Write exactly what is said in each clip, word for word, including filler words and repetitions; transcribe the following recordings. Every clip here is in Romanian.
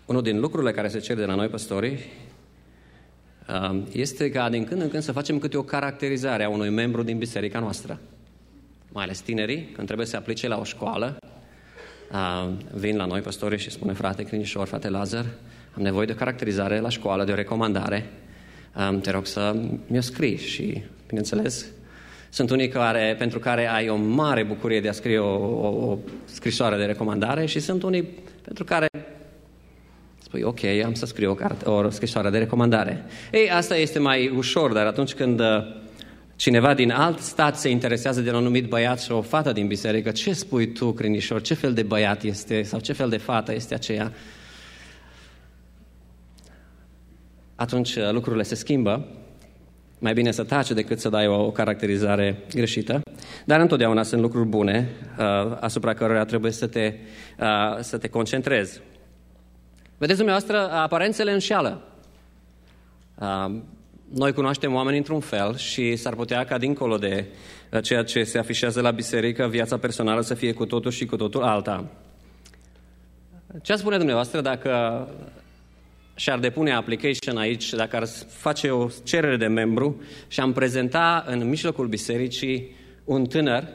Unul din lucrurile care se cer de la noi, păstorii, este ca din când în când să facem câte o caracterizare a unui membru din biserica noastră. Mai ales tinerii, când trebuie să se aplice la o școală, vin la noi, păstorii, și spune: frate Crinișor, frate Lazar, am nevoie de o caracterizare la școală, de o recomandare. Te rog să mi-o scrii. Și, bineînțeles, sunt unii care, pentru care ai o mare bucurie de a scrie o, o, o scrisoare de recomandare și sunt unii pentru care spui: ok, am să scriu o, carte, o scrisoare de recomandare. Ei, asta este mai ușor, dar atunci când cineva din alt stat se interesează de un anumit băiat și o fată din biserică, ce spui tu, Crinișor? Ce fel de băiat este sau ce fel de fată este aceea? Atunci lucrurile se schimbă. Mai bine să taci decât să dai o, o caracterizare greșită. Dar întotdeauna sunt lucruri bune uh, asupra cărora trebuie să te, uh, să te concentrezi. Vedeți, dumneavoastră, aparențele înșeală. Uh, noi cunoaștem oameni într-un fel și s-ar putea ca dincolo de ceea ce se afișează la biserică, viața personală să fie cu totul și cu totul alta. Ce ați spune dumneavoastră dacă și-ar depune application aici, dacă ar face o cerere de membru și am prezenta în mijlocul bisericii un tânăr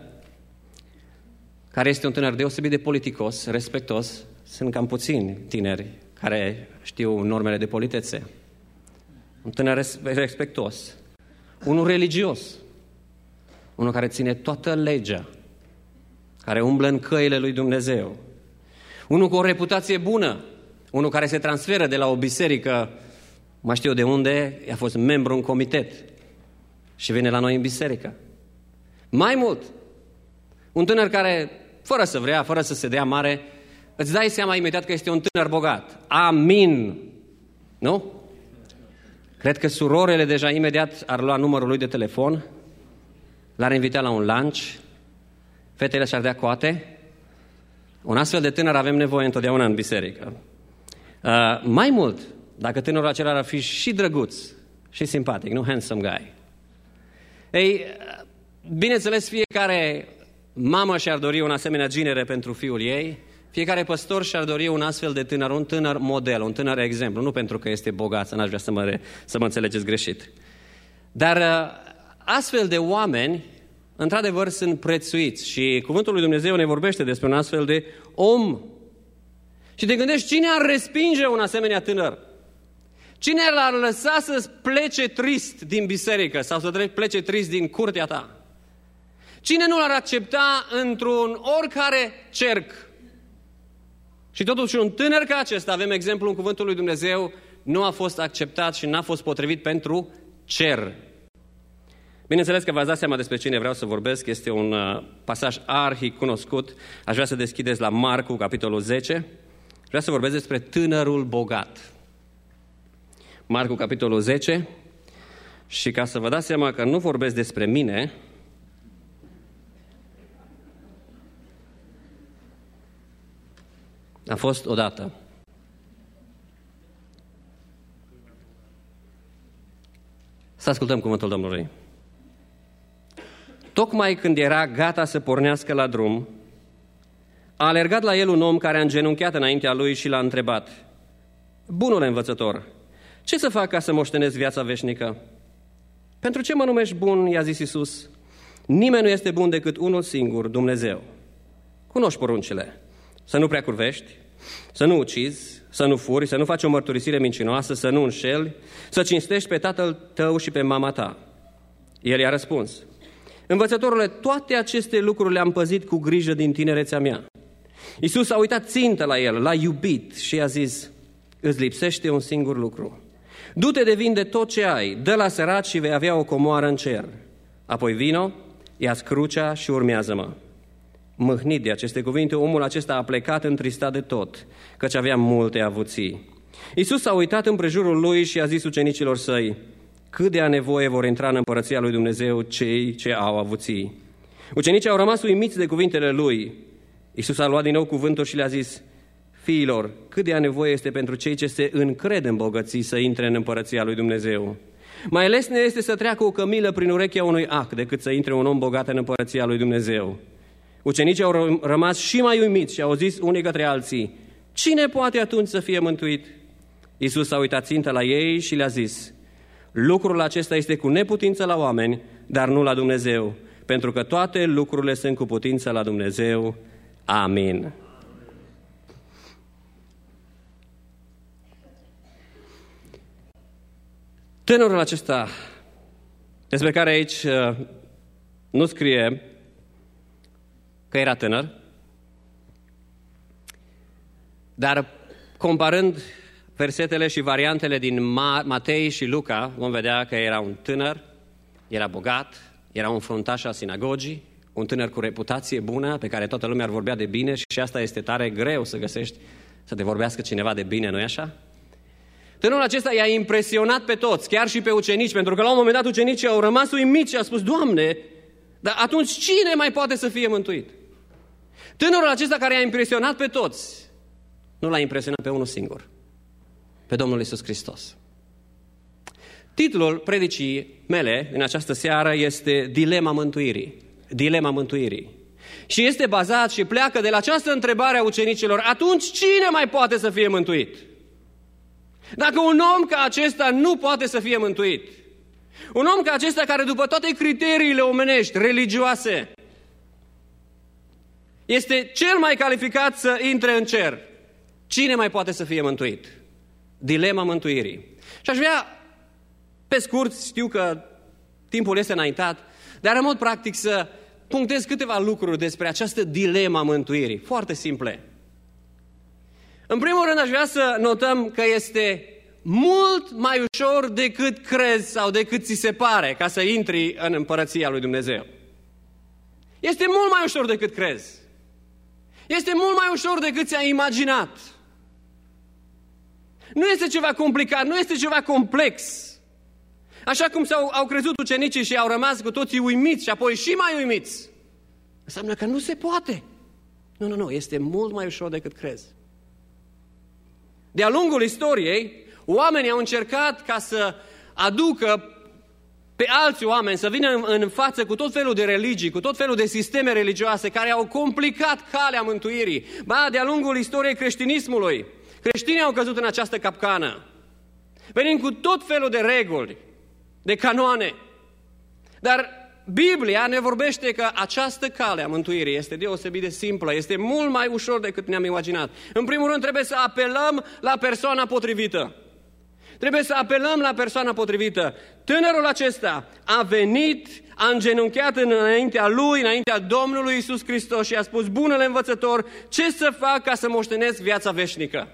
care este un tânăr deosebit de politicos, respectos? Sunt cam puțini tineri care știu normele de politețe. Un tânăr respectos, unul religios, unul care ține toată legea, care umblă în căile lui Dumnezeu, unul cu o reputație bună, unul care se transferă de la o biserică, mai știu de unde, a fost membru în comitet și vine la noi în biserică. Mai mult, un tânăr care, fără să vrea, fără să se dea mare, îți dai seama imediat că este un tânăr bogat. Amin! Nu? Cred că surorele deja imediat ar lua numărul lui de telefon, l-ar invita la un lunch, fetele și-ar dea coate. Un astfel de tânăr avem nevoie întotdeauna în biserică. Uh, mai mult, dacă tânărul acela ar fi și drăguț, și simpatic, nu handsome guy. Ei, bineînțeles, fiecare mamă și-ar dori un asemenea ginere pentru fiul ei, fiecare păstor și-ar dori un astfel de tânăr, un tânăr model, un tânăr exemplu, nu pentru că este bogat, să n-aș vrea să mă, să mă înțelegeți greșit. Dar uh, astfel de oameni, într-adevăr, sunt prețuiți și cuvântul lui Dumnezeu ne vorbește despre un astfel de om. Și te gândești, cine ar respinge un asemenea tânăr? Cine l-ar lăsa să plece trist din biserică sau să plece trist din curtea ta? Cine nu l-ar accepta într-un oricare cerc? Și totuși un tânăr ca acesta, avem exemplu în cuvântul lui Dumnezeu, nu a fost acceptat și n-a fost potrivit pentru cer. Bineînțeles că v-ați dat seama despre cine vreau să vorbesc, este un uh, pasaj arhi cunoscut. Aș vrea să deschideți la Marcu, capitolul zece. Vreau să vorbesc despre tânărul bogat. Marcu, capitolul zece. Și ca să vă dați seama că nu vorbesc despre mine, a fost odată. Să ascultăm cuvântul Domnului. Tocmai când era gata să pornească la drum, a alergat la el un om care a îngenunchiat înaintea lui și l-a întrebat: Bunule învățător, ce să fac ca să moștenesc viața veșnică? Pentru ce mă numești bun? I-a zis Iisus. Nimeni nu este bun decât unul singur, Dumnezeu. Cunoști poruncile: să nu prea curvești, să nu ucizi, să nu furi, să nu faci o mărturisire mincinoasă, să nu înșeli, să cinstești pe tatăl tău și pe mama ta. El i-a răspuns: Învățătorule, toate aceste lucruri le-am păzit cu grijă din tinerețea mea. Iisus a uitat țintă la el, l-a iubit și i-a zis: Îți lipsește un singur lucru. Du-te de vinde tot ce ai, dă la săraci și vei avea o comoară în cer. Apoi vino, ia-ți crucea și urmează-mă. Mâhnit de aceste cuvinte, omul acesta a plecat întristat de tot, căci avea multe avuții. Iisus a uitat împrejurul lui și a zis ucenicilor săi: Cât de a nevoie vor intra în împărăția lui Dumnezeu cei ce au avuții. Ucenicii au rămas uimiți de cuvintele lui. Iisus a luat din nou cuvântul și le-a zis: Fiilor, cât de a nevoie este pentru cei ce se încred în bogății să intre în împărăția lui Dumnezeu. Mai lesne este să treacă o cămilă prin urechea unui ac decât să intre un om bogat în împărăția lui Dumnezeu. Ucenicii au rămas și mai uimiți și au zis unii către alții: cine poate atunci să fie mântuit? Iisus a uitat țintă la ei și le-a zis: lucrul acesta este cu neputință la oameni, dar nu la Dumnezeu, pentru că toate lucrurile sunt cu putință la Dumnezeu. Amin. Tânărul acesta, despre care aici nu scrie că era tânăr, dar comparând versetele și variantele din Matei și Luca, vom vedea că era un tânăr, era bogat, era un fruntaș al sinagogii, un tânăr cu reputație bună, pe care toată lumea ar vorbea de bine, și asta este tare greu să găsești, să te vorbească cineva de bine, nu-i așa? Tânărul acesta i-a impresionat pe toți, chiar și pe ucenici, pentru că la un moment dat ucenicii au rămas uimiți și au spus: Doamne, dar atunci cine mai poate să fie mântuit? Tânărul acesta care i-a impresionat pe toți, nu l-a impresionat pe unul singur, pe Domnul Iisus Hristos. Titlul predicii mele în această seară este Dilema mântuirii. Dilema mântuirii. Și este bazat și pleacă de la această întrebare a ucenicilor: atunci cine mai poate să fie mântuit? Dacă un om ca acesta nu poate să fie mântuit, un om ca acesta care după toate criteriile omenești, religioase, este cel mai calificat să intre în cer, cine mai poate să fie mântuit? Dilema mântuirii. Și aș vrea, pe scurt, știu că timpul este înaintat, dar în mod practic să punctez câteva lucruri despre această dilema mântuirii, foarte simple. În primul rând aș vrea să notăm că este mult mai ușor decât crezi sau decât ți se pare ca să intri în împărăția lui Dumnezeu. Este mult mai ușor decât crezi. Este mult mai ușor decât ți-ai imaginat. Nu este ceva complicat, nu este ceva complex. Așa cum s-au, au crezut ucenicii și au rămas cu toții uimiți și apoi și mai uimiți. Înseamnă că nu se poate. Nu, nu, nu, este mult mai ușor decât crezi. De-a lungul istoriei, oamenii au încercat ca să aducă pe alți oameni, să vină în, în față cu tot felul de religii, cu tot felul de sisteme religioase care au complicat calea mântuirii. Ba, de-a lungul istoriei creștinismului, creștinii au căzut în această capcană, venind cu tot felul de reguli, de canoane. Dar Biblia ne vorbește că această cale a mântuirii este deosebit de simplă, este mult mai ușor decât ne-am imaginat. În primul rând trebuie să apelăm la persoana potrivită. Trebuie să apelăm la persoana potrivită. Tânărul acesta a venit, a îngenunchiat înaintea lui, înaintea Domnului Iisus Hristos și a spus: bunele învățător, ce să fac ca să moștenesc viața veșnică?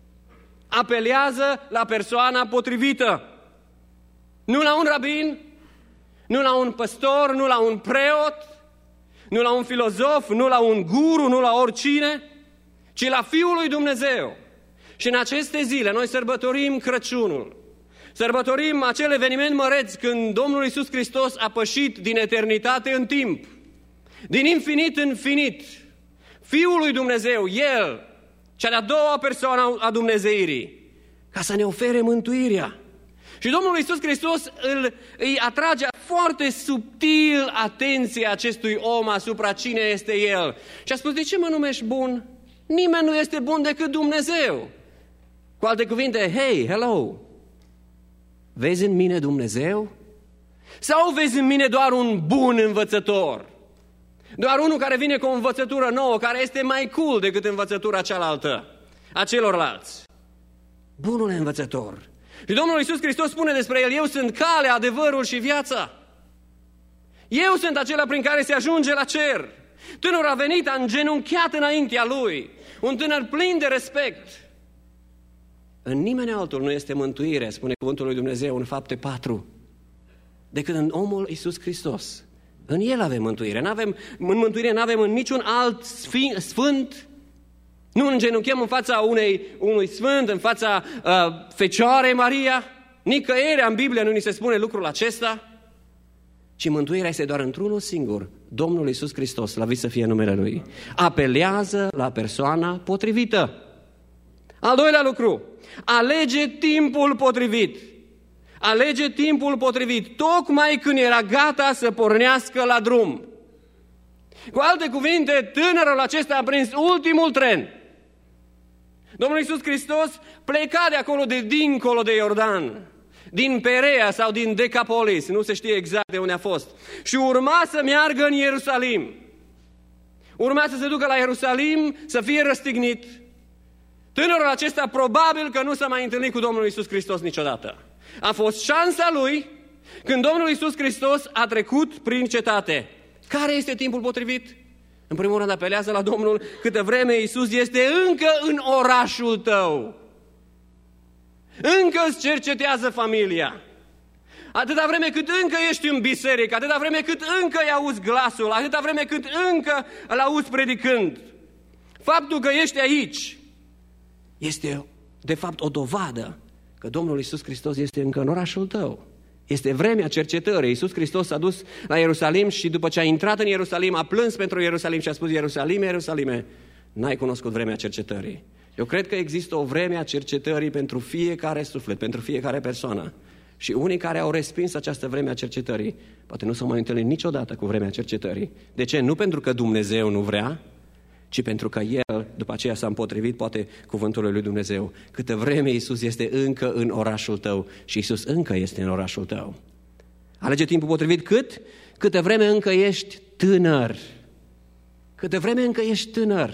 Apelează la persoana potrivită. Nu la un rabin, nu la un păstor, nu la un preot, nu la un filozof, nu la un guru, nu la oricine, ci la Fiul lui Dumnezeu. Și în aceste zile noi sărbătorim Crăciunul, sărbătorim acel eveniment măreț când Domnul Iisus Hristos a pășit din eternitate în timp, din infinit în finit. Fiul lui Dumnezeu, El, cea de-a doua persoană a Dumnezeirii, ca să ne ofere mântuirea. Și Domnul Iisus Hristos îl, îi atrage foarte subtil atenția acestui om asupra cine este El. Și a spus: de ce mă numești bun? Nimeni nu este bun decât Dumnezeu. Cu alte cuvinte, hey, hello, vezi în mine Dumnezeu? Sau vezi în mine doar un bun învățător? Doar unul care vine cu o învățătură nouă, care este mai cool decât învățătura cealaltă a celorlalți. Bunul învățător. Și Domnul Iisus Hristos spune despre El: eu sunt calea, adevărul și viața. Eu sunt acela prin care se ajunge la cer. Tânărul a venit, a îngenunchiat înaintea Lui. Un tânăr plin de respect. În nimeni altul nu este mântuire, spune cuvântul lui Dumnezeu în Fapte patru, decât în omul Iisus Hristos. În El avem mântuire. N-avem, în mântuire nu avem în niciun alt sfânt. Nu îngenunchem în fața unei, unui sfânt, în fața uh, Fecioarei Maria. Nicăieri în Biblie nu ni se spune lucrul acesta. Ci mântuirea este doar într-unul singur, Domnul Iisus Hristos, slăvit să fie numele Lui. Apelează la persoana potrivită. Al doilea lucru, alege timpul potrivit. Alege timpul potrivit, tocmai când era gata să pornească la drum. Cu alte cuvinte, tânărul acesta a prins ultimul tren. Domnul Iisus Hristos pleca de acolo de dincolo de Iordan, din Perea sau din Decapolis, nu se știe exact de unde a fost, și urma să meargă în Ierusalim. Urma să se ducă la Ierusalim, să fie răstignit. Tânărul acesta probabil că nu s-a mai întâlnit cu Domnul Iisus Hristos niciodată. A fost șansa lui când Domnul Iisus Hristos a trecut prin cetate. Care este timpul potrivit? În primul rând apelează la Domnul câtă vreme Iisus este încă în orașul tău. Încă îți cercetează familia. Atâta vreme cât încă ești în biserică, atâta vreme cât încă îi auzi glasul, atâta vreme cât încă îl auzi predicând. Faptul că ești aici este de fapt o dovadă că Domnul Iisus Hristos este încă în orașul tău. Este vremea cercetării. Iisus Hristos s-a dus la Ierusalim și după ce a intrat în Ierusalim a plâns pentru Ierusalim și a spus: Ierusalime, Ierusalime, n-ai cunoscut vremea cercetării. Eu cred că există o vreme a cercetării pentru fiecare suflet, pentru fiecare persoană. Și unii care au respins această vreme a cercetării, poate nu s-au mai întâlnit niciodată cu vremea cercetării. De ce? Nu pentru că Dumnezeu nu vrea, ci pentru că El, după aceea, s-a împotrivit, poate, cuvântului lui Dumnezeu. Câtă vreme Iisus este încă în orașul tău și Iisus încă este în orașul tău. Alege timpul potrivit cât? Câtă vreme încă ești tânăr. Câtă vreme încă ești tânăr.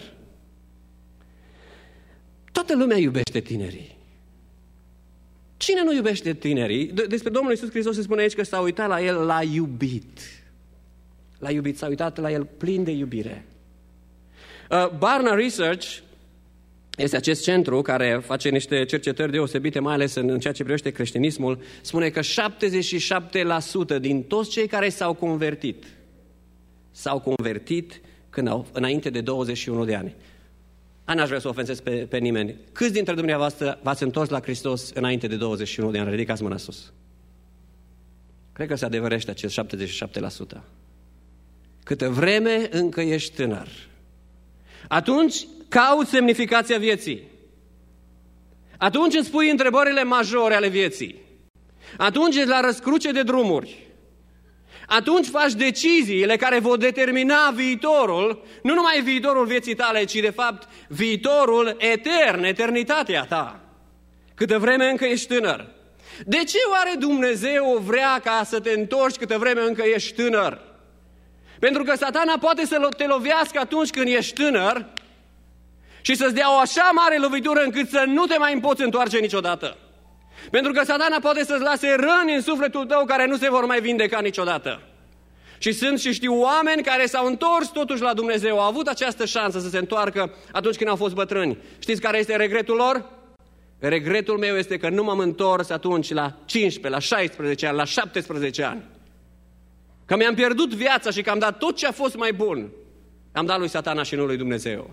Toată lumea iubește tinerii. Cine nu iubește tinerii? Despre Domnul Iisus Hristos se spune aici că s-a uitat la El, l-a iubit. L-a iubit, s-a uitat la El plin de iubire. Uh, Barna Research este acest centru care face niște cercetări deosebite, mai ales în, în ceea ce privește creștinismul. Spune că șaptezeci și șapte la sută din toți cei care s-au convertit s-au convertit când au, înainte de douăzeci și unu de ani. N-aș vrea să ofensez pe, pe nimeni. Câți dintre dumneavoastră v-ați întors la Hristos înainte de douăzeci și unu de ani? Ridicați mâna sus. Cred că se adevărește acest șaptezeci și șapte la sută. Câtă vreme încă ești tânăr, atunci cauți semnificația vieții. Atunci îți pui întrebările majore ale vieții. Atunci ești la răscruce de drumuri. Atunci faci deciziile care vor determina viitorul, nu numai viitorul vieții tale, ci de fapt viitorul etern, eternitatea ta. Câtă vreme încă ești tânăr. De ce oare Dumnezeu vrea ca să te întorci câtă vreme încă ești tânăr? Pentru că Satana poate să te lovească atunci când ești tânăr și să-ți dea o așa mare lovitură încât să nu te mai poți întoarce niciodată. Pentru că Satana poate să-ți lase răni în sufletul tău care nu se vor mai vindeca niciodată. Și sunt și știu oameni care s-au întors totuși la Dumnezeu, au avut această șansă să se întoarcă atunci când au fost bătrâni. Știți care este regretul lor? Regretul meu este că nu m-am întors atunci la cincisprezece, la șaisprezece ani, la șaptesprezece ani. Că mi-am pierdut viața și că am dat tot ce a fost mai bun. Am dat lui Satana și nu lui Dumnezeu.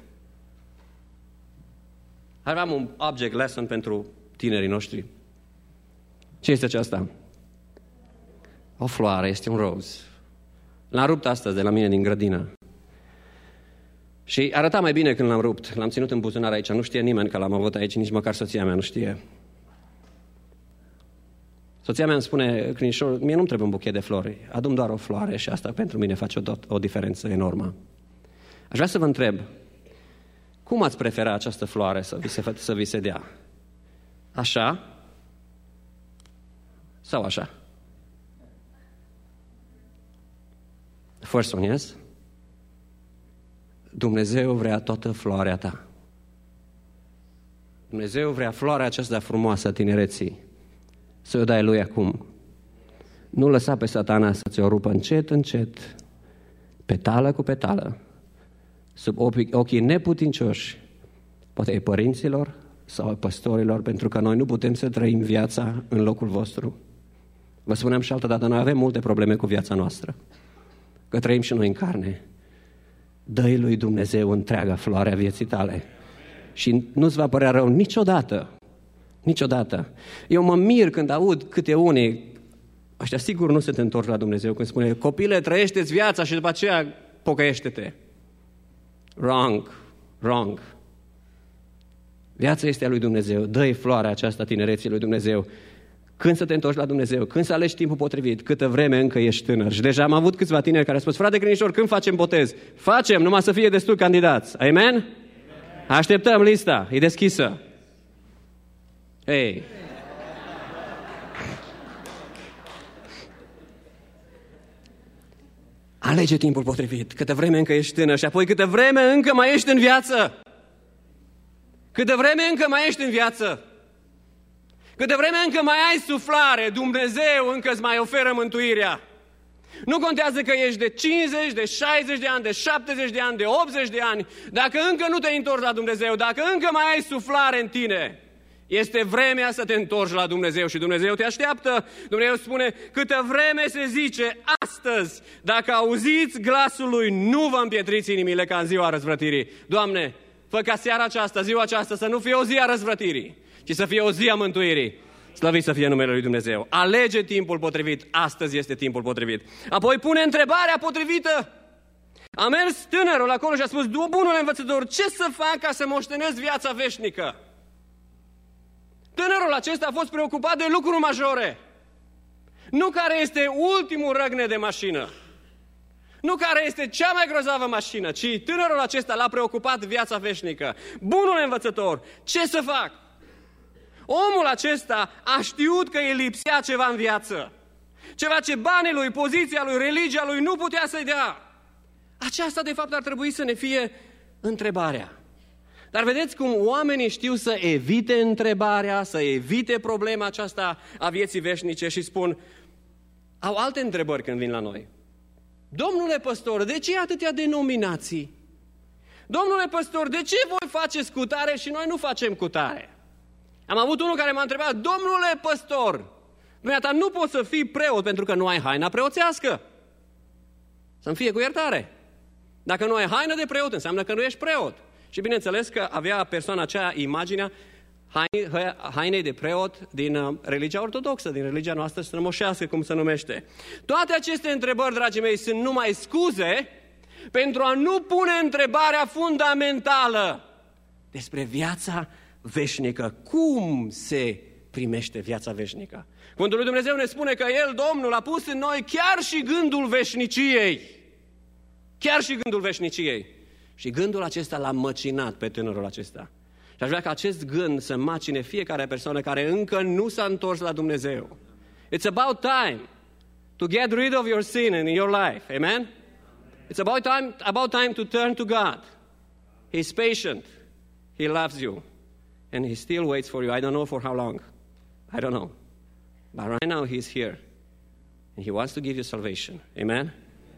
Aveam un object lesson pentru tinerii noștri. Ce este aceasta? O floare, este un rose. L-am rupt astăzi de la mine din grădină. Și arăta mai bine când l-am rupt. L-am ținut în buzunar aici. Nu știe nimeni că l-am avut aici, nici măcar soția mea nu știe. Soția mea îmi spune: Crinișor, mie nu-mi trebuie un buchet de flori. Adu-mi doar o floare și asta pentru mine face o, o diferență enormă. Aș vrea să vă întreb, cum ați prefera această floare să vi se, să vi se dea? Așa? Sau așa? First one, yes? Dumnezeu vrea toată floarea ta. Dumnezeu vrea floarea aceasta frumoasă a tinereții să o dai Lui acum. Nu lăsa pe Satana să ți-o rupă încet, încet, petală cu petală, sub ochii neputincioși, poate ai părinților sau ai păstorilor, pentru că noi nu putem să trăim viața în locul vostru. Vă spuneam și altă dată, noi avem multe probleme cu viața noastră, că trăim și noi în carne. Dă-i lui Dumnezeu întreaga floarea vieții tale și nu-ți va părea rău niciodată. Niciodată. Eu mă mir când aud câte unii, ăștia sigur nu se te întorci la Dumnezeu, când spune: copile, trăiește-ți viața și după aceea pocăiește-te. Wrong, wrong. Viața este a lui Dumnezeu. Dă-i floarea aceasta tinereții lui Dumnezeu. Când să te întorci la Dumnezeu, când să alegi timpul potrivit, câtă vreme încă ești tânăr. Și deja am avut câțiva tineri care au spus: frate Crinișor, când facem botez? Facem, numai să fie destul candidați. Amen? Așteptăm lista, e deschisă. Hei! Alege timpul potrivit, câtă vreme încă ești tânăr și apoi câtă vreme încă mai ești în viață. Câtă vreme încă mai ești în viață. Câtă vreme încă mai ai suflare, Dumnezeu încă îți mai oferă mântuirea. Nu contează că ești de cincizeci, de șaizeci de ani, de șaptezeci de ani, de optzeci de ani, dacă încă nu te-ai întors la Dumnezeu, dacă încă mai ai suflare în tine, este vremea să te întorci la Dumnezeu și Dumnezeu te așteaptă. Dumnezeu spune, câtă vreme se zice astăzi, dacă auziți glasul Lui, nu vă împietriți inimile ca în ziua răzvrătirii. Doamne, fă ca seara aceasta, ziua aceasta, să nu fie o zi a răzvrătirii, ci să fie o zi a mântuirii. Slăvit să fie numele Lui Dumnezeu. Alege timpul potrivit. Astăzi este timpul potrivit. Apoi pune întrebarea potrivită. A mers tânărul acolo și a spus, bunule învățător, ce să fac ca să moștenesc viața veșnică? Tânărul acesta a fost preocupat de lucruri majore. Nu care este ultimul răgne de mașină. Nu care este cea mai grozavă mașină, ci tânărul acesta l-a preocupat viața veșnică. Bunule învățător, ce să fac? Omul acesta a știut că îi lipsea ceva în viață. Ceva ce banii lui, poziția lui, religia lui nu putea să-i dea. Aceasta, de fapt, ar trebui să ne fie întrebarea. Dar vedeți cum oamenii știu să evite întrebarea, să evite problema aceasta a vieții veșnice și spun, au alte întrebări când vin la noi. Domnule păstor, de ce atâtea denominații? Domnule păstor, de ce voi faceți cutare și noi nu facem cutare? Am avut unul care m-a întrebat, domnule păstor, dumneata nu poți să fii preot pentru că nu ai haina preoțească. Să-mi fie cu iertare. Dacă nu ai haină de preot, înseamnă că nu ești preot. Și bineînțeles că avea persoana aceea imaginea hainei de preot din religia ortodoxă, din religia noastră strămoșească, cum se numește. Toate aceste întrebări, dragii mei, sunt numai scuze pentru a nu pune întrebarea fundamentală despre viața veșnică. Cum se primește viața veșnică? Cuvântul lui Dumnezeu ne spune că El, Domnul, a pus în noi chiar și gândul veșniciei. Chiar și gândul veșniciei. Și gândul acesta l-a măcinat pe tânărul acesta. Și aș vrea ca acest gând să macine fiecare persoană care încă nu s-a întors la Dumnezeu. It's about time to get rid of your sin in your life. Amen? It's about time, about time to turn to God. He's patient. He loves you. And He still waits for you. I don't know for how long. I don't know. But right now He's here. And He wants to give you salvation. Amen?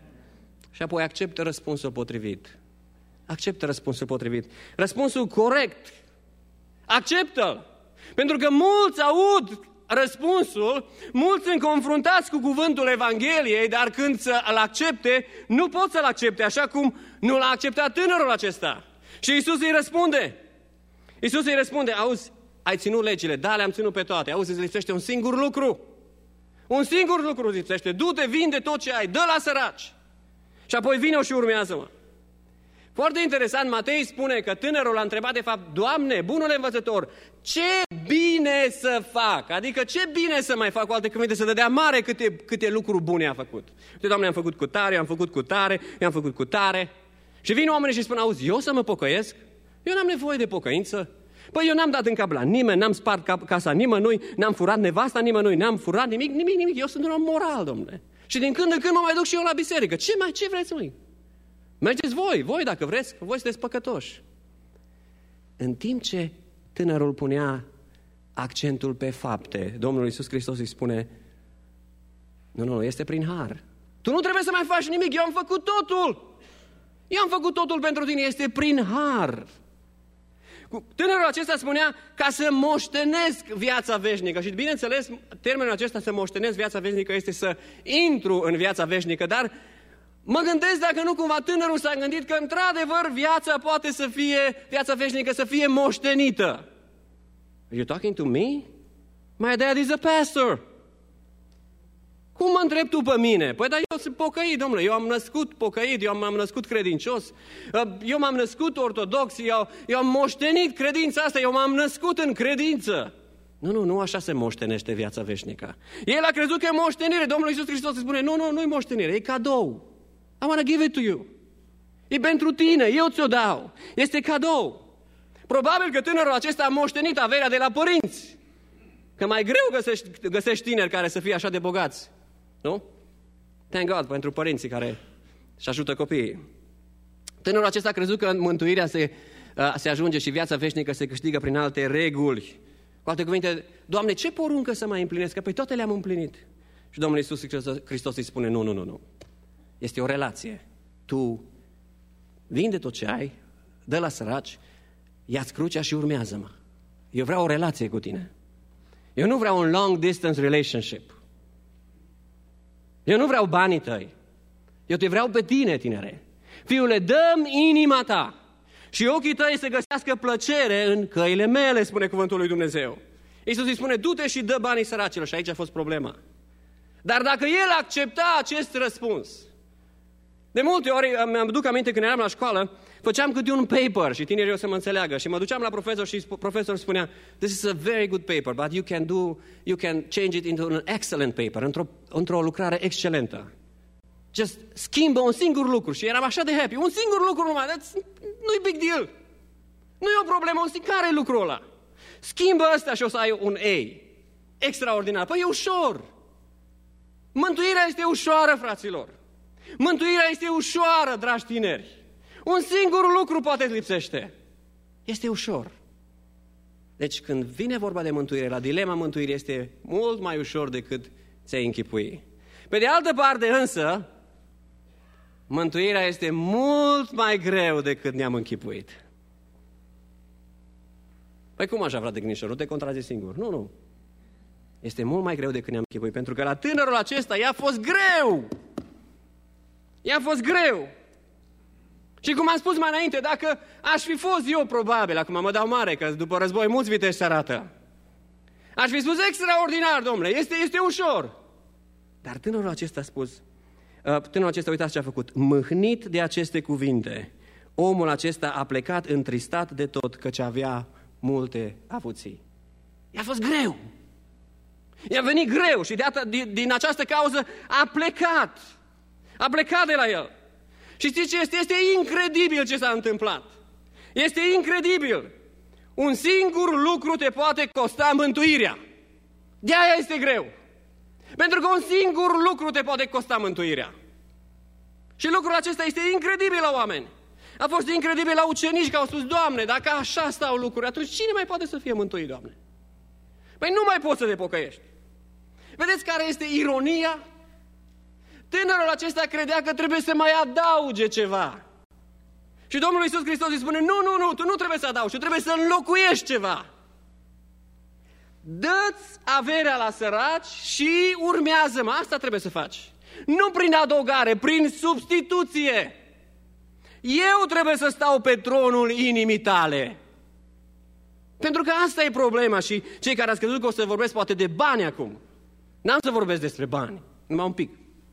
Și apoi acceptă răspunsul potrivit. Acceptă răspunsul potrivit. Răspunsul corect. Acceptă-l. Pentru că mulți aud răspunsul, mulți sunt confruntați cu cuvântul Evangheliei, dar când să-l accepte, nu pot să-l accepte, așa cum nu l-a acceptat tânărul acesta. Și Iisus îi răspunde. Iisus îi răspunde, auzi, ai ținut legile, da, le-am ținut pe toate, auzi, îți lipsește un singur lucru. Un singur lucru îți lipsește, du-te, vinde tot ce ai, dă la săraci. Și apoi vine și urmează-mă. Foarte interesant, Matei spune că tânărul a întrebat de fapt, Doamne, bunule învățător, ce bine să fac? Adică ce bine să mai fac, cu alte cuvinte, să dădea mare câte, câte lucruri bune a făcut. Uite, Doamne, am făcut cu tare, am făcut cu tare, i-am făcut cu tare. Și vin oamenii și spun, auzi, eu să mă pocăiesc? Eu n-am nevoie de pocăință. Păi eu n-am dat în cap la nimeni, n-am spart casa nimănui, n-am furat nevasta nimănui, n-am furat nimic, nimic, nimic. Eu sunt un om moral, domnule. Și din când în când mă mai duc și eu la biserică. Ce mai, ce vreți, măi? Mergeți voi, voi dacă vreți, voi sunteți păcătoși. În timp ce tânărul punea accentul pe fapte, Domnul Iisus Hristos îi spune, nu, nu, este prin har. Tu nu trebuie să mai faci nimic, eu am făcut totul. Eu am făcut totul pentru tine, este prin har. Tânărul acesta spunea ca să moștenesc viața veșnică. Și bineînțeles, termenul acesta să moștenesc viața veșnică este să intru în viața veșnică, dar mă gândesc dacă nu cumva tânărul s-a gândit că într-adevăr viața poate să fie, viața veșnică să fie moștenită. Are you talking to me? My dad is a pastor. Cum mă întrebi tu pe mine? Păi dar eu sunt pocăit, domnule, eu am născut pocăit, eu m-am născut credincios, eu m-am născut ortodox, eu, eu am moștenit credința asta, eu m-am născut în credință. Nu, nu, nu așa se moștenește viața veșnică. El a crezut că e moștenire, Domnul Iisus Hristos îi spune, nu, nu, nu e moștenire, e cadou. I want to give it to you. E pentru tine, eu ți-o dau. Este cadou. Probabil că tânărul acesta a moștenit averea de la părinți. Că mai greu găsești, găsești tineri care să fie așa de bogați. Nu? Thank God pentru părinții care își ajută copiii. Tânărul acesta a crezut că mântuirea se, se ajunge și viața veșnică se câștigă prin alte reguli. Cu alte cuvinte, Doamne, ce poruncă să mai împlinesc? Că pe toate le-am împlinit. Și Domnul Iisus Hristos îi spune, nu, nu, nu, nu. Este o relație. Tu vinde tot ce ai, dă la săraci, ia-ți crucea și urmează-mă. Eu vreau o relație cu tine. Eu nu vreau un long distance relationship. Eu nu vreau banii tăi. Eu te vreau pe tine, tinere. Fiule, dă-mi inima ta și ochii tăi să găsească plăcere în căile mele, spune cuvântul lui Dumnezeu. Iisus îi spune, du-te și dă banii săracilor. Și aici a fost problema. Dar dacă el accepta acest răspuns, de multe ori, mi-am duc aminte când eram la școală, făceam câte un paper și tinerii o să mă înțeleagă și mă duceam la profesor și profesorul spunea, this is a very good paper, but you can do, you can change it into an excellent paper, într-o, într-o lucrare excelentă. Just schimbă un singur lucru și eram așa de happy, un singur lucru numai, nu-i big deal, nu e o problemă, care e lucrul ăla? Schimbă ăsta și o să ai un A, extraordinar, păi e ușor. Mântuirea este ușoară, fraților. Mântuirea este ușoară, dragi tineri. Un singur lucru poate îți lipsește. Este ușor. Deci când vine vorba de mântuire, la dilema mântuirii este mult mai ușor decât ți-ai închipui. Pe de altă parte însă, mântuirea este mult mai greu decât ne-am închipuit. Păi cum așa, frate Gnișor? Nu te contrazici singur. Nu, nu. Este mult mai greu decât ne-am închipuit, pentru că la tânărul acesta i-a fost greu. I-a fost greu. Și cum am spus mai înainte, dacă aș fi fost eu probabil, acum mă dau mare, că după război mulți viteși se arată, aș fi spus extraordinar, domnule, este, este ușor. Dar tânărul acesta a spus, uh, tânărul acesta, uitați ce a făcut, mâhnit de aceste cuvinte, omul acesta a plecat întristat de tot, căci avea multe avuții. I-a fost greu. I-a venit greu și de atât, din, din această cauză a plecat. A plecat de la el. Și știți ce este? Este incredibil ce s-a întâmplat. Este incredibil. Un singur lucru te poate costa mântuirea. De-aia este greu. Pentru că un singur lucru te poate costa mântuirea. Și lucrul acesta este incredibil la oameni. A fost incredibil la ucenici că au spus, Doamne, dacă așa stau lucruri, atunci cine mai poate să fie mântuit, Doamne? Păi nu mai poți să te pocăiești. Vedeți care este ironia? Tânărul acesta credea că trebuie să mai adauge ceva. Și Domnul Iisus Hristos îi spune, nu, nu, nu, tu nu trebuie să adaugi, tu trebuie să înlocuiești ceva. Dă-ți averea la săraci și urmează-mă. Asta trebuie să faci. Nu prin adăugare, prin substituție. Eu trebuie să stau pe tronul inimii tale. Pentru că asta e problema și cei care ați crezut că o să vorbesc poate de bani acum. N-am să vorbesc despre bani, numai un pic.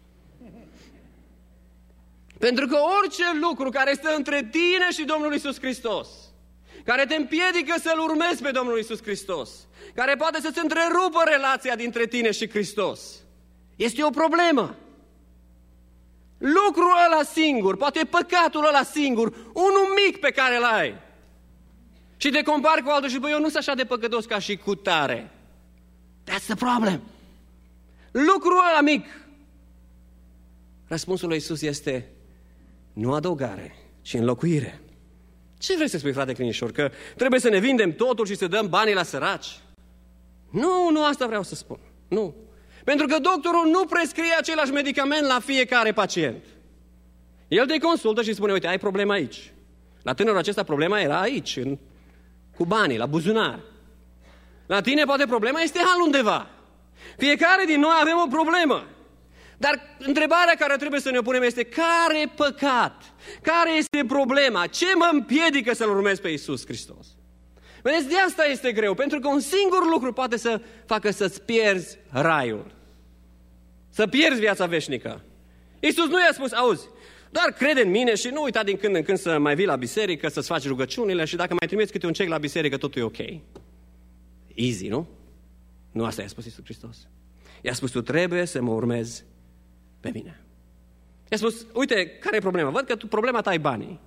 Pentru că orice lucru care stă între tine și Domnul Iisus Hristos, care te împiedică să-L urmezi pe Domnul Iisus Hristos, care poate să-ți întrerupă relația dintre tine și Hristos, este o problemă. Lucrul ăla singur, poate păcatul ăla singur, unul mic pe care îl ai, și te compari cu altul și băi, eu nu sunt așa de păcătos ca și cu tare. That's the problem. Lucrul ăla mic. Răspunsul lui Iisus este nu adăugare, ci înlocuire. Ce vrei să spui, frate Clinișor? Că trebuie să ne vindem totul și să dăm banii la săraci? Nu, nu asta vreau să spun. Nu. Pentru că doctorul nu prescrie același medicament la fiecare pacient. El te consultă și spune, uite, ai problema aici. La tânărul acesta problema era aici, în, cu banii, la buzunar. La tine poate problema este altundeva. Fiecare din noi avem o problemă. Dar întrebarea care trebuie să ne punem este, care păcat? Care este problema? Ce mă împiedică să-L urmez pe Iisus Hristos? Vedeți, de asta este greu, pentru că un singur lucru poate să facă să-ți pierzi raiul. Să pierzi viața veșnică. Iisus nu i-a spus, auzi, doar crede în mine și nu uita din când în când să mai vii la biserică, să-ți faci rugăciunile și dacă mai trimiți câte un cec la biserică, totul e ok. Easy, nu? Nu asta i-a spus Iisus Hristos. I-a spus, tu trebuie să mă urmezi pe mine. I-a spus, uite, care e problema? Văd că tu, problema ta e banii.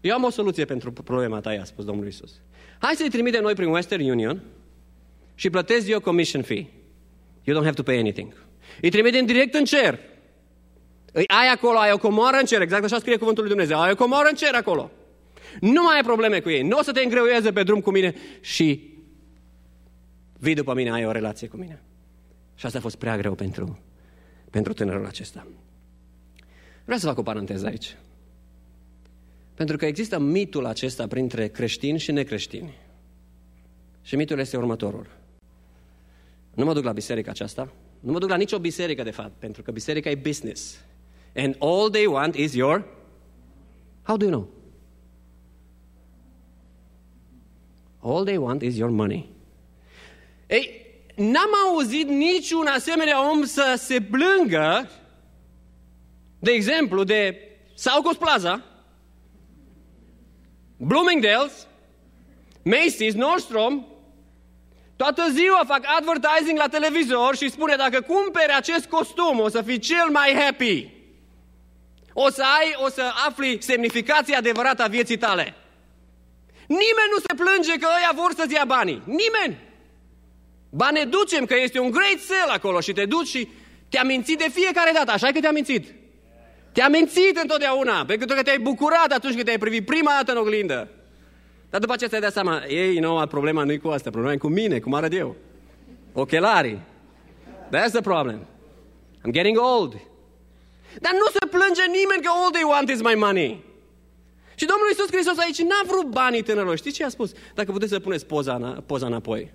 Eu am o soluție pentru problema ta, i-a spus Domnul Iisus. Hai să-i trimitem noi prin Western Union și plătesc eu commission fee. You don't have to pay anything. Îi trimitem direct în cer. Îi ai acolo, ai o comoară în cer, exact așa scrie cuvântul lui Dumnezeu. Ai o comoară în cer acolo. Nu mai ai probleme cu ei. Nu o să te îngreuieze pe drum cu mine și vii după mine, ai o relație cu mine. Și asta a fost prea greu pentru, pentru tânărul acesta. Vreau să fac o paranteză aici. Pentru că există mitul acesta printre creștini și necreștini. Și mitul este următorul. Nu mă duc la biserica aceasta, nu mă duc la nicio biserică de fapt, pentru că biserica e business. And all they want is your... How do you know? All they want is your money. Ei, n-am auzit niciun asemenea om să se plângă, de exemplu, de Saucos Plaza, Bloomingdale's, Macy's, Nordstrom, toată ziua fac advertising la televizor și spune dacă cumperi acest costum o să fii cel mai happy. O să ai, o să afli semnificația adevărată a vieții tale. Nimeni nu se plânge că ăia vor să-ți ia banii. Nimeni. Ba ne ducem că este un great sale acolo și te duci și te-a mințit de fiecare dată. Așa că te-a mințit. Te-a mințit întotdeauna, pentru că te-ai bucurat atunci când te-ai privit prima dată în oglindă. Dar după aceea ți-ai dat seama, ei, nu, problema nu e cu asta, problema e cu mine, cum arăt eu. Ochelarii. That's the problem. I'm getting old. Dar nu se plânge nimeni că all they want is my money. Și Domnul Iisus Hristos aici n-a vrut banii tânărului. Știți ce a spus? Dacă puteți să puneți poza, poza înapoi.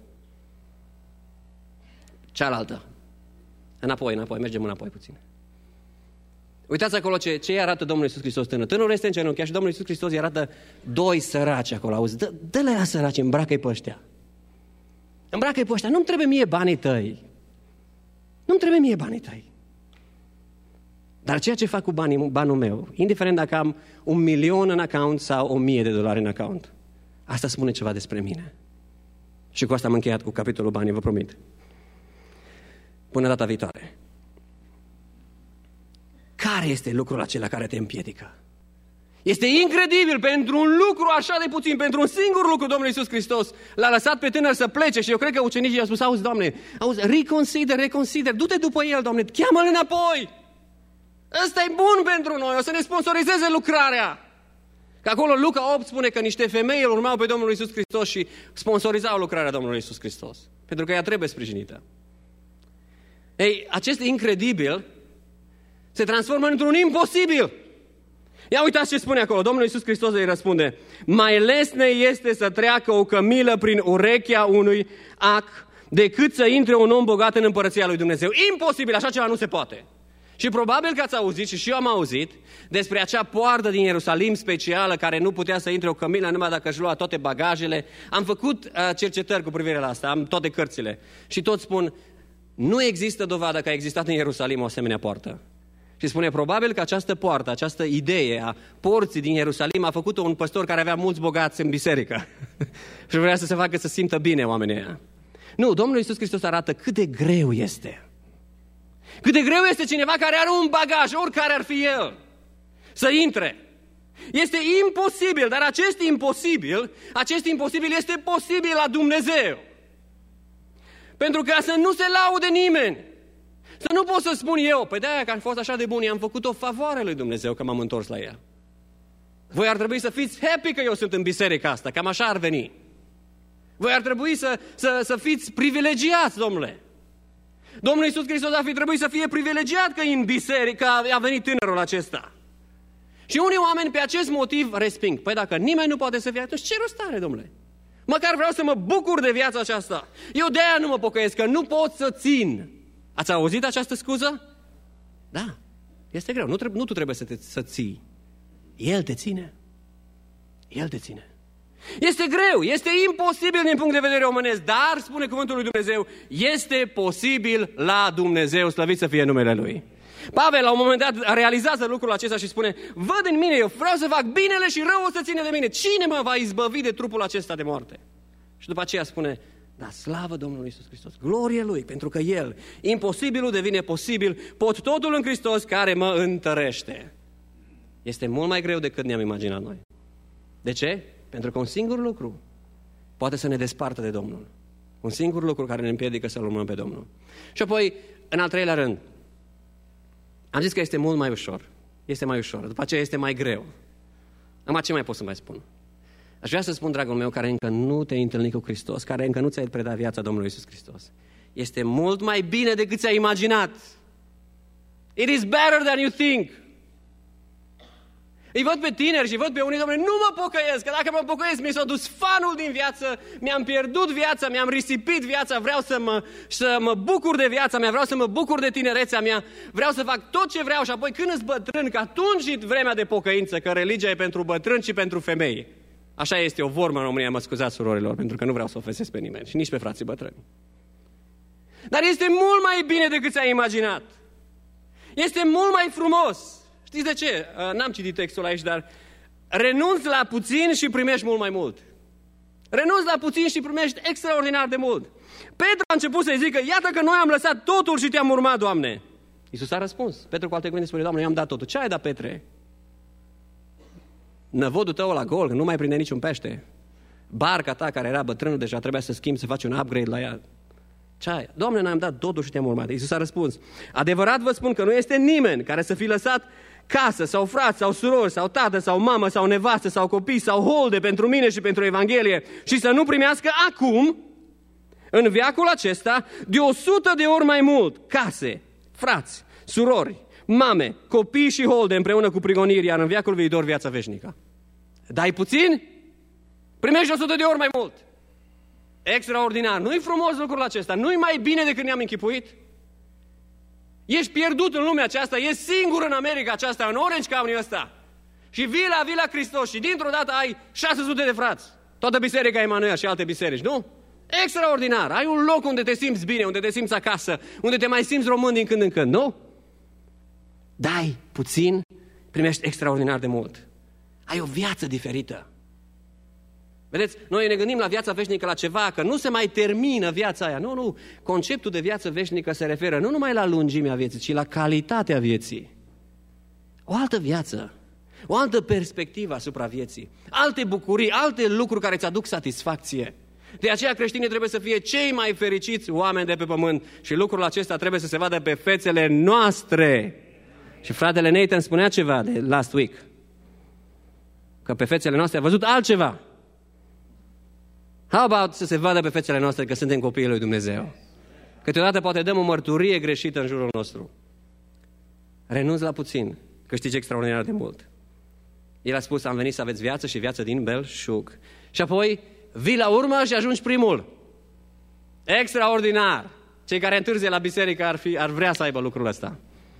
Cealaltă. Înapoi, înapoi, mergem înapoi puțin. Uitați acolo ce, ce arată Domnul Iisus Hristos tânăr. Tânărul este în genunchi și Domnul Iisus Hristos îi arată doi săraci acolo. Auzi, dă, dă-le la săraci, îmbracă-i pe ăștia. Îmbracă-i pe ăștia. Nu-mi trebuie mie banii tăi. Nu-mi trebuie mie banii tăi. Dar ceea ce fac cu banii, banul meu, indiferent dacă am un milion în account sau o mie de dolari în account, asta spune ceva despre mine. Și cu asta am încheiat cu capitolul banii, vă promit. Până data viitoare. Care este lucrul acela care te împiedică? Este incredibil, pentru un lucru așa de puțin, pentru un singur lucru, Domnul Iisus Hristos l-a lăsat pe tânăr să plece și eu cred că ucenicii i-au spus, auzi, Doamne, auzi, reconsider, reconsider, du-te după el, Doamne, cheamă-l înapoi! Ăsta e bun pentru noi, o să ne sponsorizeze lucrarea. Că acolo Luca opt spune că niște femei îl urmau pe Domnul Iisus Hristos și sponsorizau lucrarea Domnului Iisus Hristos. Pentru că ea trebuie sprijinită. Ei, acest incredibil se transformă într-un imposibil. Ia uitați ce spune acolo. Domnul Iisus Hristos îi răspunde: mai lesne este să treacă o cămilă prin urechea unui ac decât să intre un om bogat în împărăția lui Dumnezeu. Imposibil, așa ceva nu se poate. Și probabil că ați auzit, și și eu am auzit, despre acea poartă din Ierusalim specială care nu putea să intre o cămilă numai dacă își lua toate bagajele. Am făcut uh, cercetări cu privire la asta, am toate cărțile. Și toți spun, nu există dovadă că a existat în Ierusalim o asemenea poartă. Și spune, probabil că această poartă, această idee a porții din Ierusalim a făcut-o un păstor care avea mulți bogați în biserică. Și vrea să se facă să simtă bine oamenii ăia. Nu, Domnul Iisus Hristos arată cât de greu este. Cât de greu este cineva care are un bagaj, oricare ar fi el, să intre. Este imposibil, dar acest imposibil, acest imposibil este posibil la Dumnezeu. Pentru ca să nu se laude nimeni. Să nu pot să spun eu, pe de-aia că am fost așa de bun, i-am făcut o favoare lui Dumnezeu că m-am întors la el. Voi ar trebui să fiți happy că eu sunt în biserica asta, cam așa ar veni. Voi ar trebui să, să, să fiți privilegiați, domnule. Domnul Iisus Hristos ar fi trebuit să fie privilegiat că în biserică a venit tânărul acesta. Și unii oameni pe acest motiv resping. Păi dacă nimeni nu poate să fie, atunci ce rost are, domnule? Măcar vreau să mă bucur de viața aceasta. Eu de aia nu mă pocăiesc, că nu pot să țin. Ați auzit această scuză? Da, este greu. Nu, trebuie, nu tu trebuie să, te, să ții. El te ține. El te ține. Este greu, este imposibil din punct de vedere omenesc, dar, spune cuvântul lui Dumnezeu, este posibil la Dumnezeu, slăvit să fie numele Lui. Pavel, la un moment dat, realizează lucrul acesta și spune, văd în mine, eu vreau să fac binele și rău o să ține de mine. Cine mă va izbăvi de trupul acesta de moarte? Și după aceea spune, da, slavă Domnului Iisus Hristos, glorie Lui, pentru că El, imposibilul devine posibil, pot totul în Hristos care mă întărește. Este mult mai greu decât ne-am imaginat noi. De ce? Pentru că un singur lucru poate să ne despartă de Domnul. Un singur lucru care ne împiedică să-L urmăm pe Domnul. Și apoi, în al treilea rând, am zis că este mult mai ușor. Este mai ușor. După aceea este mai greu. Acum ce mai pot să mai spun? Aș vrea să spun, dragul meu, care încă nu te-ai întâlnit cu Hristos, care încă nu ți-ai predat viața Domnului Iisus Hristos. Este mult mai bine decât ți-ai imaginat. It is better than you think. Îi văd pe tineri și văd pe unii, Doamne, nu mă pocăiesc, că dacă mă pocăiesc, mi s-a dus fanul din viață, mi-am pierdut viața, mi-am risipit viața, vreau să mă, să mă bucur de viața mea, vreau să mă bucur de tinerețea mea, vreau să fac tot ce vreau și apoi când îți bătrân, că atunci e vremea de pocăință, că religia e pentru bătrâni și pentru femei. Așa este o vorbă în România, mă scuzați, surorilor, pentru că nu vreau să ofensesc pe nimeni și nici pe frații bătrâni. Dar este mult mai bine decât ți-ai imaginat. Este mult mai frumos. Știți de ce? N-am citit textul aici, dar renunți la puțin și primești mult mai mult. Renunți la puțin și primești extraordinar de mult. Petru a început să-i zică, iată că noi am lăsat totul și te-am urmat, Doamne. Iisus a răspuns. Petru cu alte cuvinte spune, Doamne, eu am dat totul. Ce ai dat, Petre? Năvodul tău la gol, că nu mai prinde niciun pește. Barca ta, care era bătrână, deja trebuia să schimbi, să faci un upgrade la ea. Ce ai? Doamne, noi am dat totul și te-am urmat. Iisus a răspuns, adevărat vă spun că nu este nimeni care să fi lăsat casă sau frați sau surori sau tată sau mamă sau nevastă sau copii sau holde pentru mine și pentru Evanghelie și să nu primească acum, în veacul acesta, de o sută de ori mai mult case, frați, surori, mame, copii și holde împreună cu prigoniri, iar în veacul viitor viața veșnică. Dai puțin? Primești o sută de ori mai mult. Extraordinar. Nu-i frumos lucrul acesta? Nu-i mai bine decât ne-am închipuit? Ești pierdut în lumea aceasta, ești singur în America aceasta, în Orange County ăsta. Și vii la, vii la Hristos și dintr-o dată ai șase sute de frați. Toată biserica Emanuel și alte biserici, nu? Extraordinar. Ai un loc unde te simți bine, unde te simți acasă, unde te mai simți român din când în când, nu? Dai puțin, primești extraordinar de mult. Ai o viață diferită. Vedeți, noi ne gândim la viața veșnică la ceva, că nu se mai termină viața aia. Nu, nu. Conceptul de viață veșnică se referă nu numai la lungimea vieții, ci la calitatea vieții. O altă viață, o altă perspectivă asupra vieții, alte bucurii, alte lucruri care îți aduc satisfacție. De aceea creștinii trebuie să fie cei mai fericiți oameni de pe pământ și lucrul acesta trebuie să se vadă pe fețele noastre. Și fratele Nathan spunea ceva de last week, că pe fețele noastre a văzut altceva. How about să se vadă pe fețele noastre că suntem copiii lui Dumnezeu? Câteodată poate dăm o mărturie greșită în jurul nostru. Renunți la puțin, câștigi extraordinar de mult. El a spus, am venit să aveți viață și viață din belșug. Și apoi vii la urmă și ajungi primul. Extraordinar! Cei care întârzie la biserică ar, fi, ar vrea să aibă lucrul ăsta.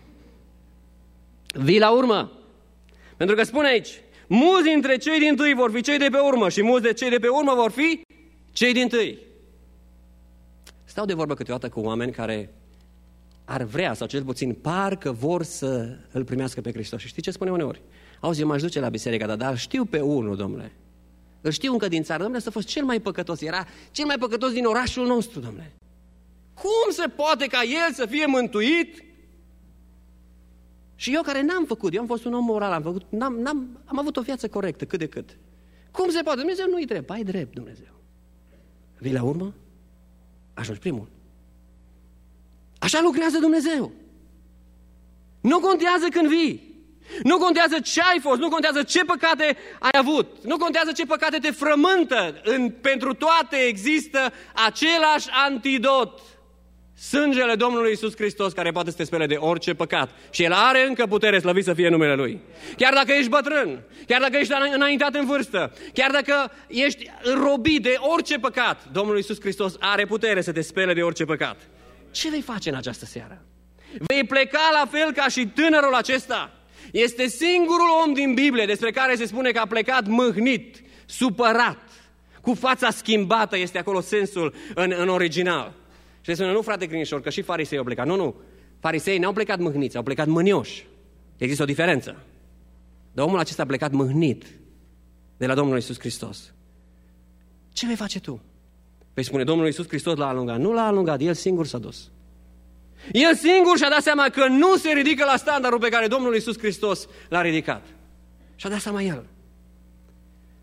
Vii la urmă. Pentru că spune aici, mulți dintre cei din tâi vor fi cei de pe urmă și mulți de cei de pe urmă vor fi cei din tâi. Stau de vorbă câteodată cu oameni care ar vrea, sau cel puțin parcă vor să îl primească pe Hristos. Și știi ce spune uneori? Auzi, eu m-aș duce la biserică, dar, dar știu pe unul, domnule. Îl știu încă din țară, domnule, să fost cel mai păcătos. Era cel mai păcătos din orașul nostru, domnule. Cum se poate ca el să fie mântuit? Și eu care n-am făcut, eu am fost un om moral, am, făcut, n-am, n-am, am avut o viață corectă, cât de cât. Cum se poate? Dumnezeu nu-i drept, ai drept, Dumnezeu. Vii la urmă, ajungi primul. Așa lucrează Dumnezeu. Nu contează când vii. Nu contează ce ai fost, nu contează ce păcate ai avut, nu contează ce păcate te frământă. În, pentru toate există același antidot. Sângele Domnului Iisus Hristos care poate să te spele de orice păcat. Și El are încă putere, slăvit să fie numele Lui. Chiar dacă ești bătrân, chiar dacă ești înaintat în vârstă, chiar dacă ești robit de orice păcat, Domnul Iisus Hristos are putere să te spele de orice păcat. Ce vei face în această seară? Vei pleca la fel ca și tânărul acesta. Este singurul om din Biblie despre care se spune că a plecat mâhnit, supărat, cu fața schimbată, este acolo sensul în, în original. Și le spune, nu frate Crinișor, că și farisei au plecat. Nu, nu, farisei n-au plecat mâhniți, au plecat mânioși. Există o diferență. Dar omul acesta a plecat mâhnit de la Domnul Iisus Hristos. Ce vei face tu? Vei spune, Domnul Iisus Hristos l-a alungat. Nu l-a alungat, El singur s-a dus. El singur și-a dat seama că nu se ridică la standardul pe care Domnul Iisus Hristos l-a ridicat. Și-a dat seama El.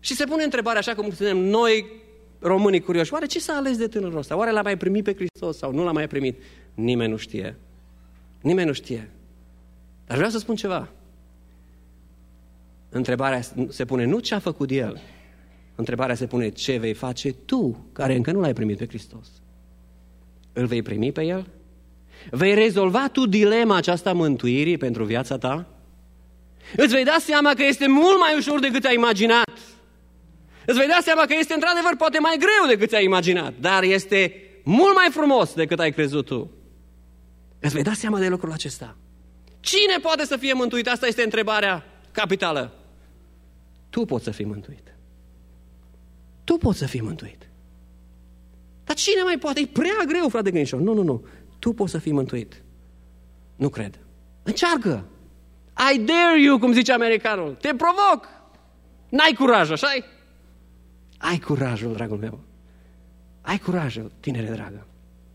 Și se pune întrebarea, așa cum suntem noi, românii curioși, oare ce s-a ales de tânărul ăsta? Oare l-a mai primit pe Hristos sau nu l-a mai primit? Nimeni nu știe. Nimeni nu știe. Dar vreau să spun ceva. Întrebarea se pune nu ce a făcut el. Întrebarea se pune ce vei face tu, care încă nu l-ai primit pe Hristos. Îl vei primi pe el? Vei rezolva tu dilema aceasta mântuirii pentru viața ta? Îți vei da seama că este mult mai ușor decât ai imaginat. Îți vei da seama că este într-adevăr poate mai greu decât ți-ai imaginat, dar este mult mai frumos decât ai crezut tu. Îți vei da seama de lucrul acesta. Cine poate să fie mântuit? Asta este întrebarea capitală. Tu poți să fii mântuit. Tu poți să fii mântuit. Dar cine mai poate? E prea greu, frate Grinșor. Nu, nu, nu. Tu poți să fii mântuit. Nu cred. Încearcă. I dare you, cum zice americanul. Te provoc. N-ai curaj, așa-i? Ai curajul, dragul meu. Ai curajul, tinere dragă.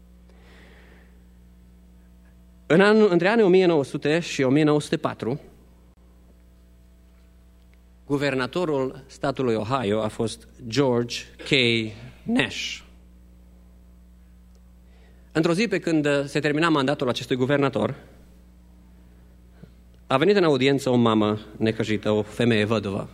În an, între anii o mie nouă sute și o mie nouă sute patru, guvernatorul statului Ohio a fost George K. Nash. Într-o zi pe când se termina mandatul acestui guvernator, a venit în audiență o mamă necăjită, o femeie văduvă.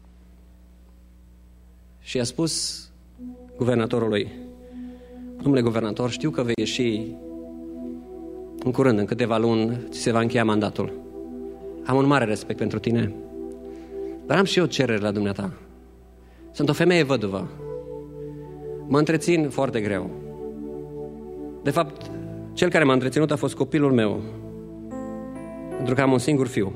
Și a spus guvernatorului: domnule guvernator, știu că vei ieși în curând, în câteva luni, ți se va încheia mandatul. Am un mare respect pentru tine, dar am și eu cereri la dumneata. Sunt o femeie văduvă. Mă întrețin foarte greu. De fapt, cel care m-a întreținut a fost copilul meu, pentru că am un singur fiu.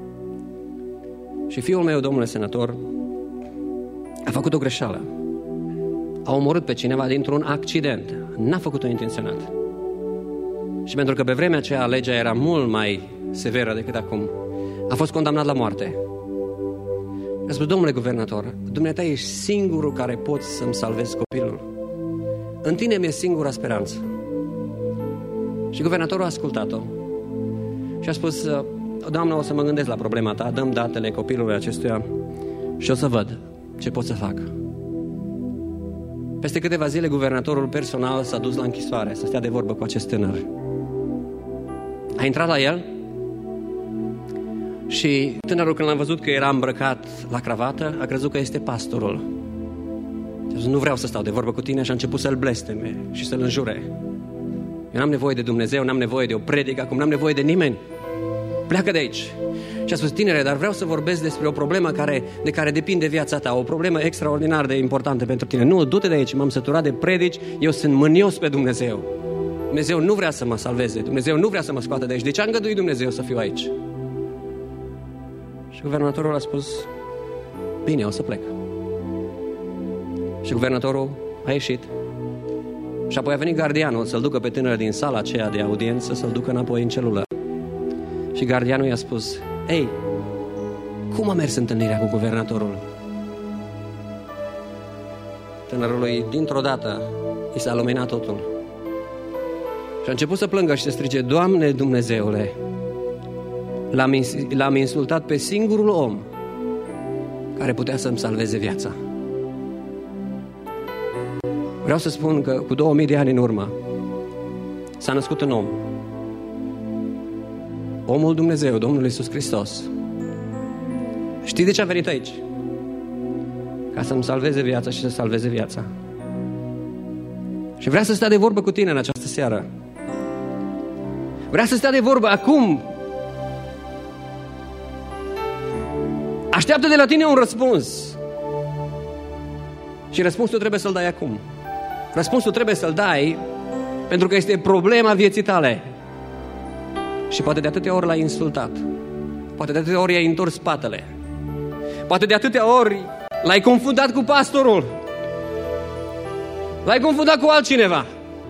Și fiul meu, domnule senator, a făcut o greșeală. A omorât pe cineva dintr-un accident. N-a făcut-o intenționat. Și pentru că pe vremea aceea legea era mult mai severă decât acum, a fost condamnat la moarte. A spus: domnule guvernator, dumneata ești singurul care poți să-mi salvezi copilul. În tine mi-e singura speranță. Și guvernatorul a ascultat-o și a spus: doamnă, o să mă gândesc la problema ta, dăm datele copilului acestuia și o să văd ce pot să fac. Peste câteva zile, guvernatorul personal s-a dus la închisoare să stea de vorbă cu acest tânăr. A intrat la el și tânărul, când l-a văzut că era îmbrăcat la cravată, a crezut că este pastorul. Și a zis: nu vreau să stau de vorbă cu tine, și a început să-l blesteme și să-l înjure. Eu n-am nevoie de Dumnezeu, n-am nevoie de o predică, acum n-am nevoie de nimeni. Pleacă de aici. Și a spus: tinere, dar vreau să vorbesc despre o problemă care, de care depinde viața ta, o problemă extraordinar de importantă pentru tine. Nu, du-te de aici, m-am săturat de predici, eu sunt mânios pe Dumnezeu. Dumnezeu nu vrea să mă salveze, Dumnezeu nu vrea să mă scoată de aici. De ce a îngăduit Dumnezeu să fiu aici? Și guvernatorul a spus: bine, o să plec. Și guvernatorul a ieșit. Și apoi a venit gardianul să-l ducă pe tânăr din sala aceea de audiență, să-l ducă înapoi în celulă. Și gardianul i-a spus: ei, cum a mers întâlnirea cu guvernatorul? Tânărului, dintr-o dată, i s-a luminat totul. Și a început să plângă și să strige: Doamne Dumnezeule, l-am, l-am insultat pe singurul om care putea să-mi salveze viața. Vreau să spun că cu două mii de ani în urmă s-a născut un om. Omul Dumnezeu, Domnul Iisus Hristos. Știi de ce a venit aici? Ca să-mi salveze viața și să salveze viața. Și vrea să stea de vorbă cu tine în această seară. Vrea să stea de vorbă acum. Așteaptă de la tine un răspuns. Și răspunsul trebuie să-l dai acum. Răspunsul trebuie să-l dai pentru că este problema vieții tale. Și poate de atâtea ori l-ai insultat. Poate de atâtea ori i-ai întors spatele. Poate de atâtea ori l-ai confundat cu pastorul. L-ai confundat cu altcineva.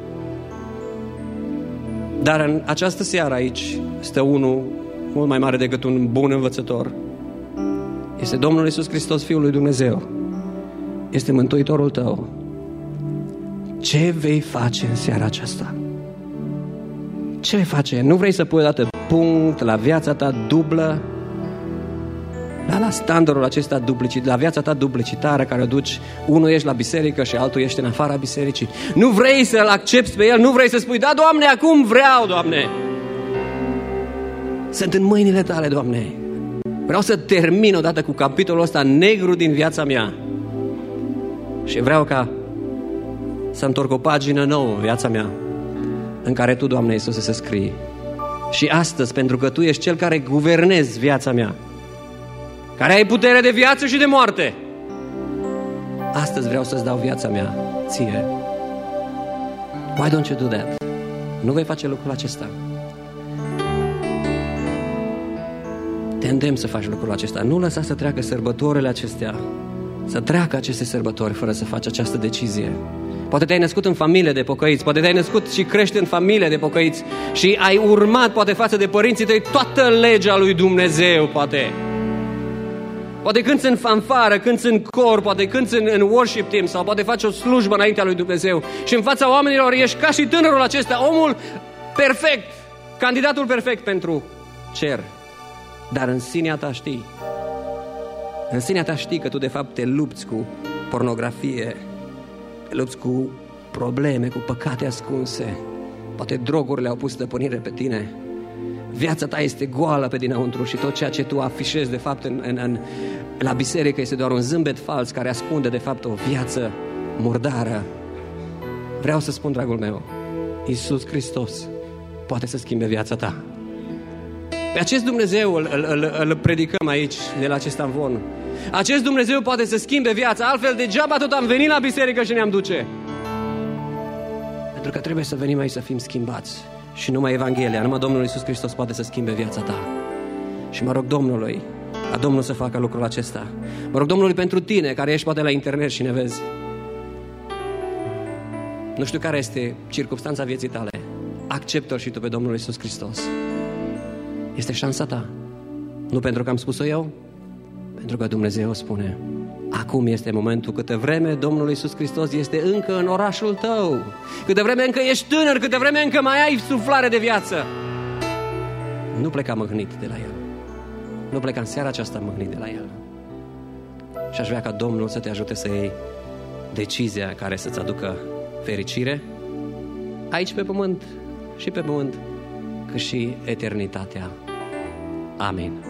Dar în această seară aici stă unul mult mai mare decât un bun învățător. Este Domnul Iisus Hristos, Fiul lui Dumnezeu. Este Mântuitorul tău. Ce vei face în seara aceasta? Ce vei face? Nu vrei să pui odată punct la viața ta dublă? Dar la standardul acesta duplicit, la viața ta duplicitară care o duci, unul ești la biserică și altul ești în afara bisericii. Nu vrei să-L accepți pe El, nu vrei să spui, da, Doamne, acum vreau, Doamne. Sunt în mâinile Tale, Doamne. Vreau să termin odată cu capitolul ăsta negru din viața mea. Și vreau ca să întorc o pagină nouă în viața mea, în care Tu, Doamne Iisuse, să scrii. Și astăzi, pentru că Tu ești Cel care guvernezi viața mea, care ai putere de viață și de moarte, astăzi vreau să-ți dau viața mea Ție. Why don't you do that? Nu vei face lucrul acesta. Te îndemn să faci lucrul acesta. Nu lăsa să treacă sărbătorile acestea, să treacă aceste sărbători fără să faci această decizie. Poate te-ai născut în familie de pocăiți, poate te-ai născut și crești în familie de pocăiți și ai urmat, poate față de părinții tăi, toată legea lui Dumnezeu, poate. Poate cânți în fanfară, cânți în cor, poate cânți în, în worship team sau poate faci o slujbă înaintea lui Dumnezeu și în fața oamenilor ești ca și tânărul acesta, omul perfect, candidatul perfect pentru cer. Dar în sinea ta știi, în sinea ta știi că tu de fapt te lupți cu pornografie, te lupți cu probleme, cu păcate ascunse. Poate drogurile au pus stăpânire pe tine. Viața ta este goală pe dinăuntru și tot ceea ce tu afișezi de fapt în, în, în, la biserică este doar un zâmbet fals care ascunde de fapt o viață murdară. Vreau să spun, dragul meu, Iisus Hristos poate să schimbe viața ta. Pe acest Dumnezeu îl, îl, îl, îl predicăm aici, de la acest amvon. Acest Dumnezeu poate să schimbe viața, altfel degeaba tot am venit la biserică și ne-am duce. Pentru că trebuie să venim aici să fim schimbați. Și numai Evanghelia, numai Domnul Iisus Hristos poate să schimbe viața ta. Și mă rog Domnului, la Domnul să facă lucrul acesta. Mă rog Domnului pentru tine, care ești poate la internet și ne vezi. Nu știu care este circumstanța vieții tale. Acceptă-L și tu pe Domnul Iisus Hristos. Este șansa ta. Nu pentru că am spus-o eu, pentru că Dumnezeu spune. Acum este momentul, câtă vreme Domnul Iisus Hristos este încă în orașul tău, câtă vreme încă ești tânăr, câtă vreme încă mai ai suflare de viață. Nu pleca mâhnit de la El. Nu pleca în seara aceasta mâhnit de la El. Și aș vrea ca Domnul să te ajute să iei decizia care să-ți aducă fericire aici pe pământ și pe pământ, cât și eternitatea. Amin.